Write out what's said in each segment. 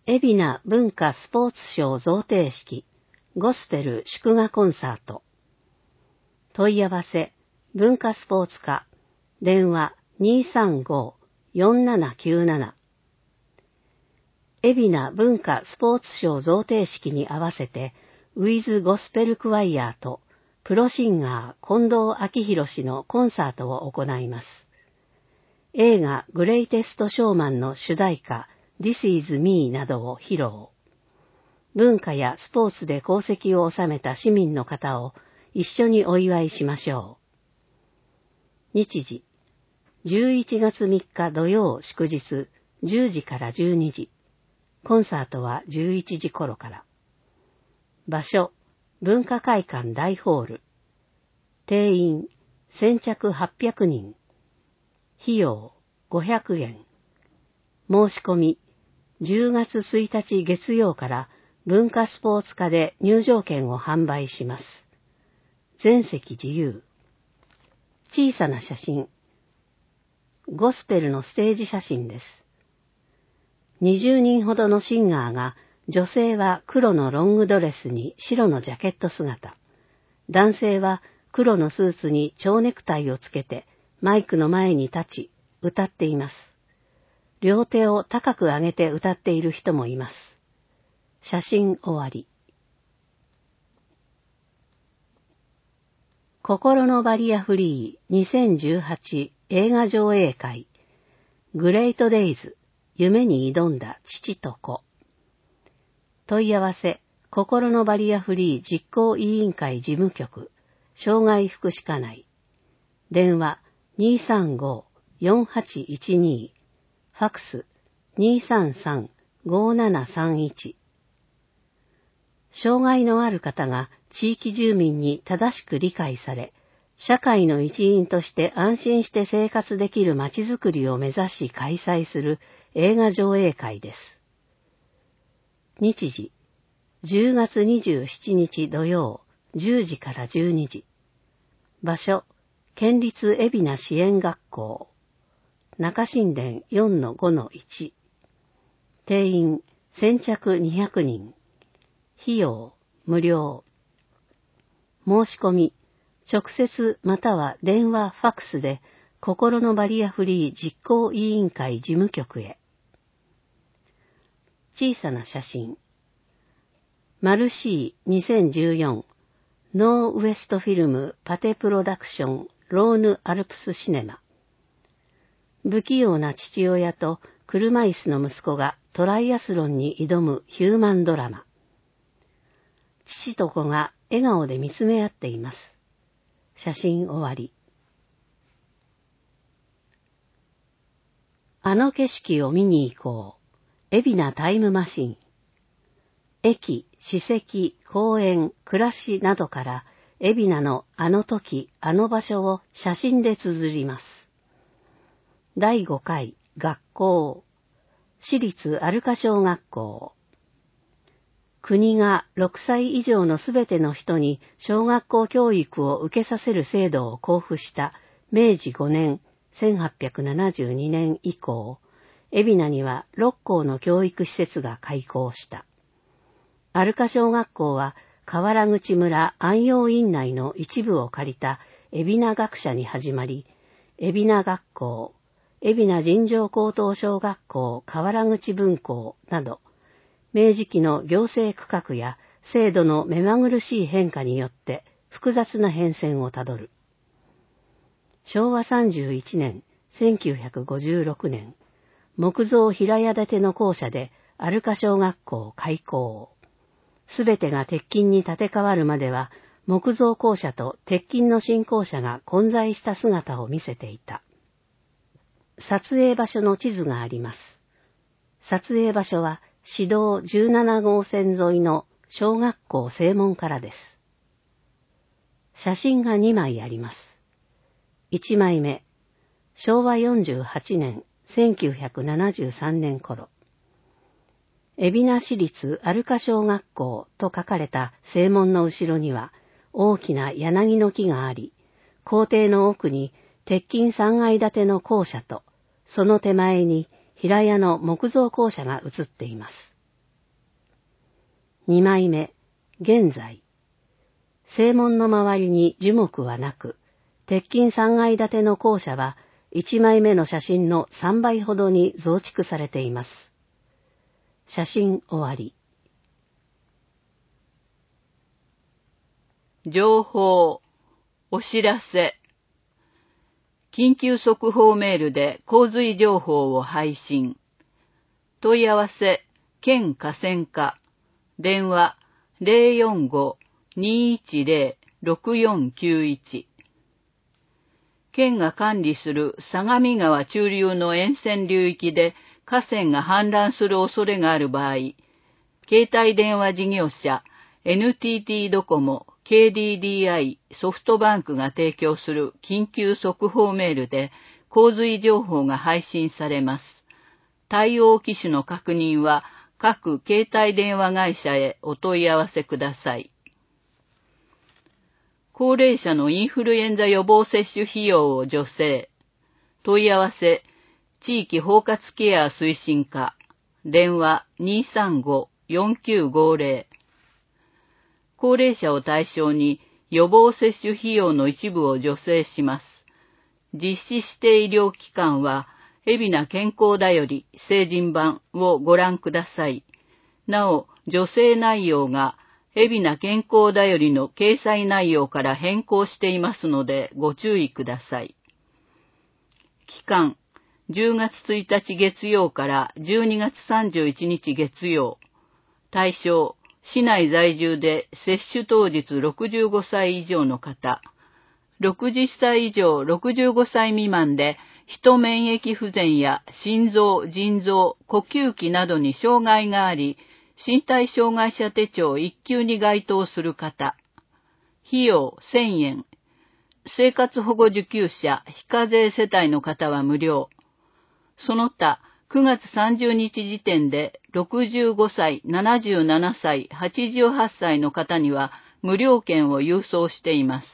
海老名文化スポーツ賞贈呈式ゴスペル祝賀コンサート。問い合わせ文化スポーツ課電話 235-4797。 海老名文化スポーツ賞贈呈式に合わせてウィズゴスペルクワイヤーとプロシンガー近藤明宏氏のコンサートを行います。映画グレイテストショーマンの主題歌 This is Me などを披露。文化やスポーツで功績を収めた市民の方を一緒にお祝いしましょう。日時、11月3日土曜祝日10時から12時。コンサートは11時頃から。場所、文化会館大ホール。定員、先着800人。費用、500円。申し込み、10月1日月曜から文化スポーツ課で入場券を販売します。全席自由。小さな写真。ゴスペルのステージ写真です。20人ほどのシンガーが、女性は黒のロングドレスに白のジャケット姿。男性は黒のスーツに蝶ネクタイをつけてマイクの前に立ち、歌っています。両手を高く上げて歌っている人もいます。写真終わり。心のバリアフリー2018映画上映会グレートデイズ夢に挑んだ父と子。問い合わせ心のバリアフリー実行委員会事務局障害福祉課内電話 235-4812 ファックス 233-5731。 障害のある方が地域住民に正しく理解され、社会の一員として安心して生活できるまちづくりを目指し開催する映画上映会です。日時、10月27日土曜10時から12時。場所、県立海老名支援学校。中新田 4-5-1。定員、先着200人。費用、無料。申し込み、直接または電話ファックスで心のバリアフリー実行委員会事務局へ。小さな写真。マルシー2014ノーウエストフィルムパテプロダクションローヌアルプスシネマ。不器用な父親と車椅子の息子がトライアスロンに挑むヒューマンドラマ。父と子が笑顔で見つめ合っています。写真終わり。あの景色を見に行こう。海老名タイムマシン。駅、史跡、公園、暮らしなどから海老名のあの時、あの場所を写真で綴ります。第5回学校。私立アルカ小学校。国が6歳以上のすべての人に小学校教育を受けさせる制度を公布した明治5年1872年以降、海老名には6校の教育施設が開校した。アルカ小学校は河原口村安養院内の一部を借りた海老名学舎に始まり、海老名学校、海老名尋常高等小学校河原口分校など、明治期の行政区画や制度の目まぐるしい変化によって複雑な変遷をたどる。昭和31年、1956年、木造平屋建ての校舎でアルカ小学校開校。すべてが鉄筋に建て替わるまでは、木造校舎と鉄筋の新校舎が混在した姿を見せていた。撮影場所の地図があります。撮影場所は、市道17号線沿いの小学校正門からです。写真が2枚あります。1枚目、昭和48年、1973年頃。海老名市立アルカ小学校と書かれた正門の後ろには大きな柳の木があり、校庭の奥に鉄筋3階建ての校舎と、その手前に平屋の木造校舎が写っています。 2枚目、現在。正門の周りに樹木はなく、鉄筋3階建ての校舎は1枚目の写真の3倍ほどに増築されています。写真終わり。 情報、お知らせ。緊急速報メールで洪水情報を配信。問い合わせ、県河川課。電話、045-210-6491。県が管理する相模川中流の沿線流域で河川が氾濫する恐れがある場合、携帯電話事業者、NTT ドコモ、KDDI、ソフトバンクが提供する緊急速報メールで洪水情報が配信されます。対応機種の確認は各携帯電話会社へお問い合わせください。高齢者のインフルエンザ予防接種費用を助成。問い合わせ、地域包括ケア推進課。電話235-4950。高齢者を対象に予防接種費用の一部を助成します。実施指定医療機関は、海老名健康だより成人版をご覧ください。なお、助成内容が海老名健康だよりの掲載内容から変更していますのでご注意ください。期間、10月1日月曜から12月31日月曜。対象、市内在住で接種当日65歳以上の方。60歳以上65歳未満で、ヒト免疫不全や心臓、腎臓、呼吸器などに障害があり、身体障害者手帳1級に該当する方。費用1000円。生活保護受給者、非課税世帯の方は無料。その他、9月30日時点で65歳、77歳、88歳の方には無料券を郵送しています。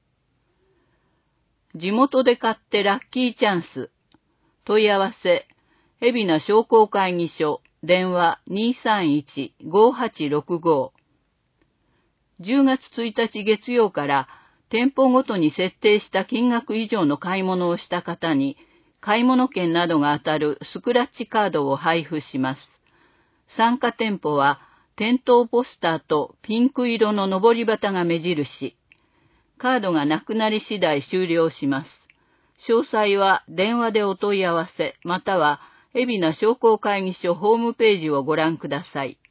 地元で買ってラッキーチャンス。問い合わせ、海老名商工会議所、電話 231-5865。10月1日月曜から店舗ごとに設定した金額以上の買い物をした方に、買い物券などが当たるスクラッチカードを配布します。参加店舗は、店頭ポスターとピンク色の上り旗が目印。カードがなくなり次第終了します。詳細は電話でお問い合わせ、または海老名商工会議所ホームページをご覧ください。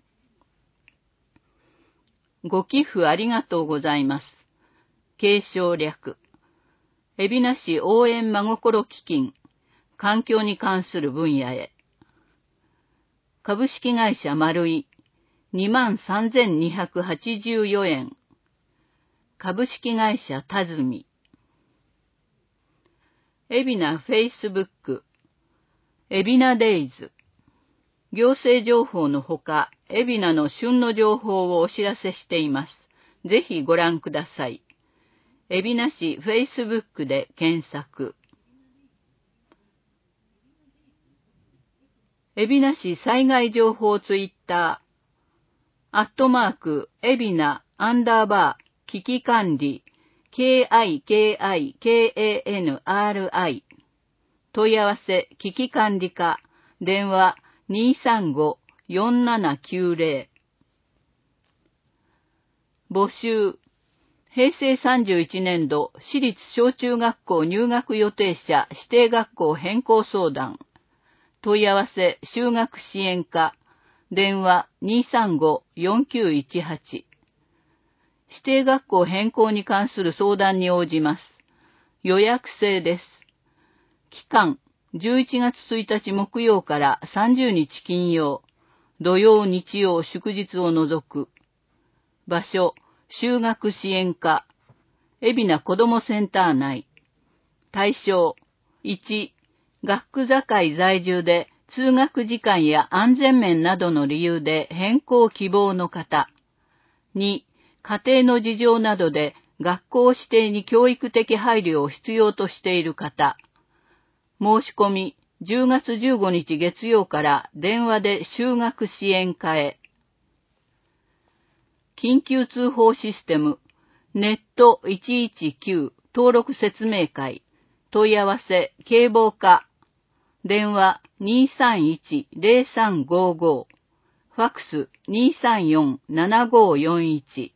ご寄付ありがとうございます。継承略。海老名市応援真心基金、環境に関する分野へ。株式会社丸井、23,284円。株式会社たずみ。海老名フェイスブック、海老名デイズ。行政情報のほか、海老名の旬の情報をお知らせしています。ぜひご覧ください。海老名市フェイスブックで検索。海老名市災害情報ツイッター、@海老名_危機管理、KIKIKANRI。問い合わせ、危機管理課、電話235-4790。募集、平成31年度私立小中学校入学予定者指定学校変更相談。問い合わせ、就学支援課、電話235-4918。指定学校変更に関する相談に応じます。予約制です。期間、11月1日木曜から30日金曜、土曜日曜祝日を除く。場所、就学支援課、海老名子どもセンター内。対象、1、学区境在住で通学時間や安全面などの理由で変更希望の方。2、家庭の事情などで学校指定に教育的配慮を必要としている方。申し込み、10月15日月曜から電話で就学支援課へ。 緊急通報システム、ネット119登録説明会、問い合わせ、警棒課、電話231-0355、ファックス234-7541。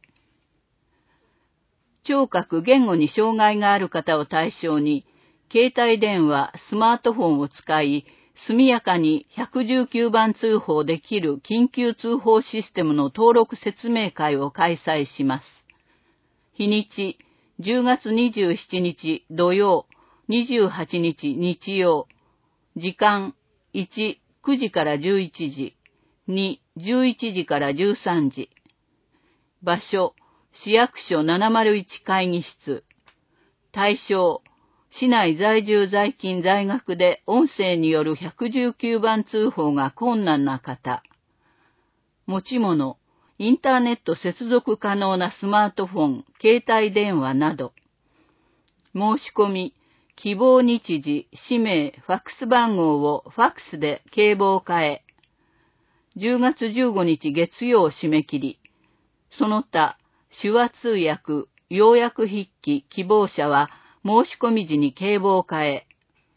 聴覚言語に障害がある方を対象に、携帯電話、スマートフォンを使い、速やかに119番通報できる緊急通報システムの登録説明会を開催します。日にち、10月27日土曜、28日日曜。時間、1、9時から11時。2、11時から13時。場所、市役所701会議室。対象、市内在住在勤在学で音声による119番通報が困難な方。持ち物、インターネット接続可能なスマートフォン、携帯電話など。申し込み、希望日時、氏名、ファックス番号をファックスで警棒課へ。10月15日月曜締め切り。その他、手話通訳、要約筆記希望者は申し込み時に警棒課へ。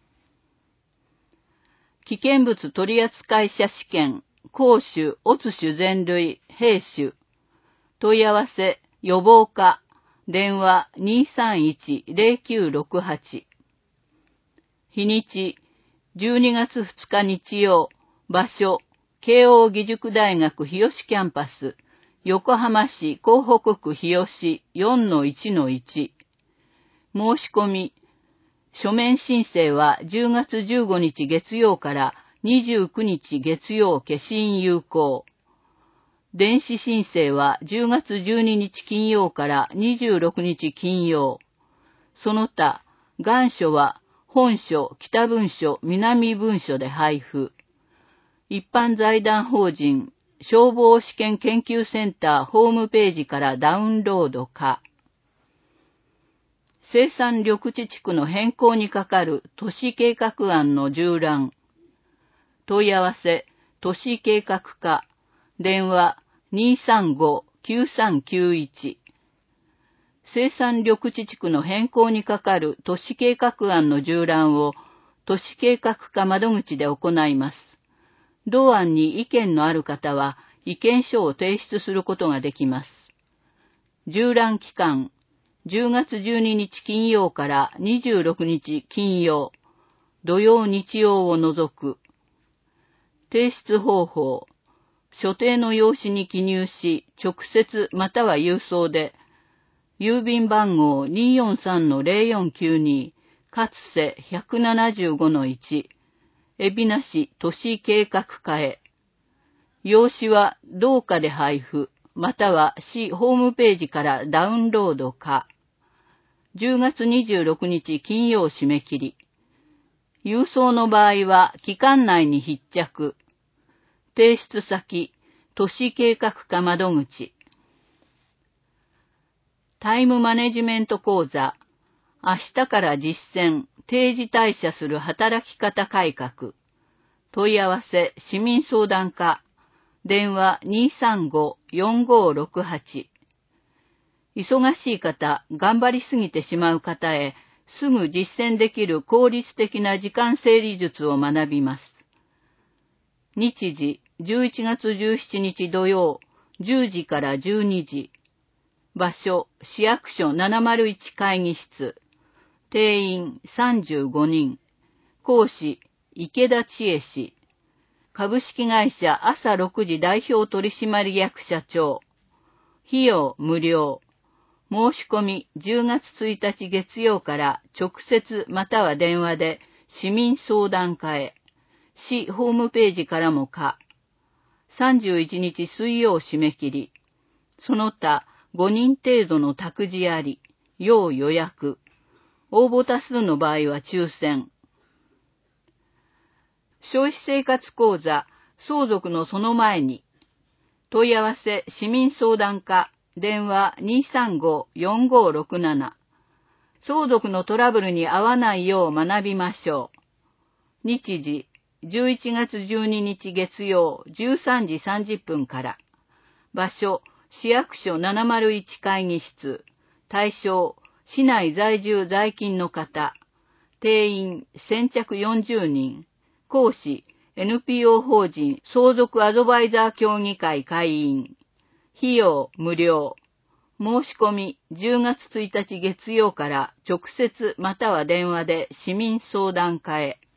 危険物取扱者試験、講習、オツ種全類、兵種。問い合わせ、予防課、電話231-0968。日にち、12月2日日曜、場所、慶応義塾大学日吉キャンパス、横浜市港北区日吉 4-1-1。申し込み、書面申請は10月15日月曜から29日月曜消印有効。電子申請は10月12日金曜から26日金曜。その他、願書は本書、北文書、南文書で配布。一般財団法人、消防試験研究センターホームページからダウンロードか。生産緑地地区の変更にかかる都市計画案の縦覧。問い合わせ、都市計画課、電話235-9391。生産緑地地区の変更にかかる都市計画案の縦覧を都市計画課窓口で行います。同案に意見のある方は意見書を提出することができます。縦覧期間、10月12日金曜から26日金曜、土曜日曜を除く。提出方法、所定の用紙に記入し、直接または郵送で、郵便番号 243-0492、かつせ 175-1、海老名市都市計画課へ。用紙は同課で配布、または市ホームページからダウンロードか。10月26日金曜締め切り。郵送の場合は期間内に必着。提出先、都市計画課窓口。タイムマネジメント講座、明日から実践、定時退社する働き方改革。問い合わせ、市民相談課、電話235-4568。忙しい方、頑張りすぎてしまう方へ、すぐ実践できる効率的な時間整理術を学びます。日時、11月17日土曜、10時から12時。場所、市役所701会議室。定員35人。講師、池田千恵氏。株式会社朝6時代表取締役社長。費用無料。申し込み10月1日月曜から直接または電話で市民相談課へ。市ホームページからもか。31日水曜締め切り。その他5人程度の託児あり。要予約。応募多数の場合は抽選。消費生活講座、相続のその前に。問い合わせ市民相談課、電話235-4567。相続のトラブルに遭わないよう学びましょう。日時、11月12日月曜13時30分から。場所、 市役所701会議室、対象、市内在住在勤の方、定員先着40人、講師、NPO 法人相続アドバイザー協議会会員、費用無料、申し込み10月1日月曜から直接または電話で市民相談課へ。